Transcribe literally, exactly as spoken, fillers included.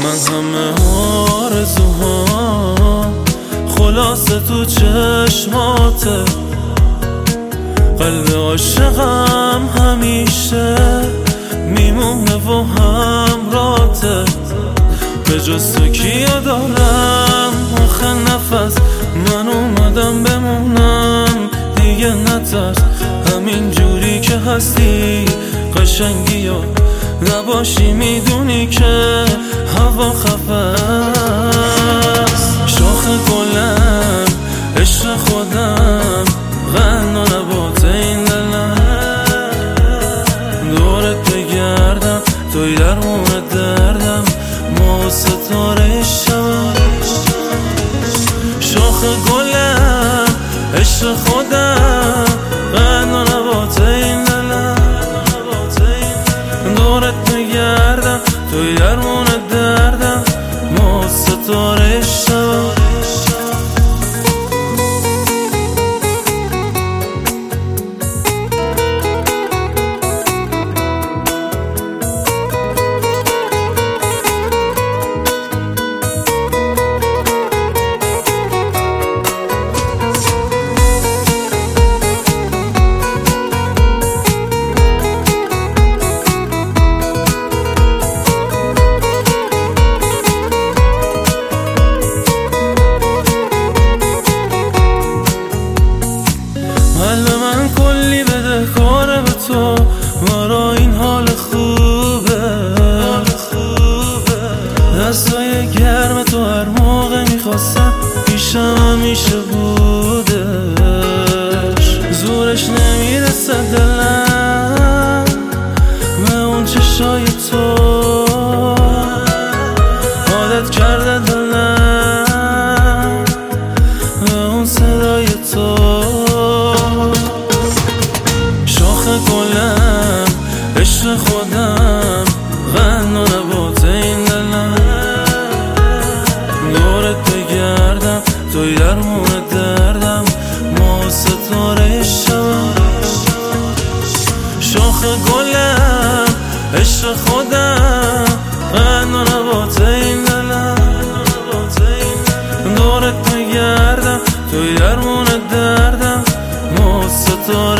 من همه آرزوها خلاصه تو چشماته، قلب عاشقم همیشه میمونه و همراته. به جز تو کیا دارم آخه نفس، من اومدم بمونم دیگه نترس. همین جوری که هستی قشنگی و نباشی میدونی که هوا خفه است. شاخ گلم عشق خودم غنا نبات این دلم، دورت بگردم توی درمون دردم، ما و ستاره شب. شاخ گلم عشق خودم غنا نبات این دلم، دورت بگردم توی درمون دردم، ما و ستاره شب. من کلی بده کاره به تو، مرا این حال خوبه. دستای گرم تو هر موقع میخواستم پیشم همیشه بودش. زورش نمیرسه دلم به اون چشای تو، عادت کرده دلم به اون صدای تو. گلم عشق خودم غنا نبات این دلم، دورت بگردم توی درمون دردم، ما و ستاره شب. شاخ گلم عشق خودم غنا نبات این دلم، دورت بگردم توی درمون دردم، ما و ستاره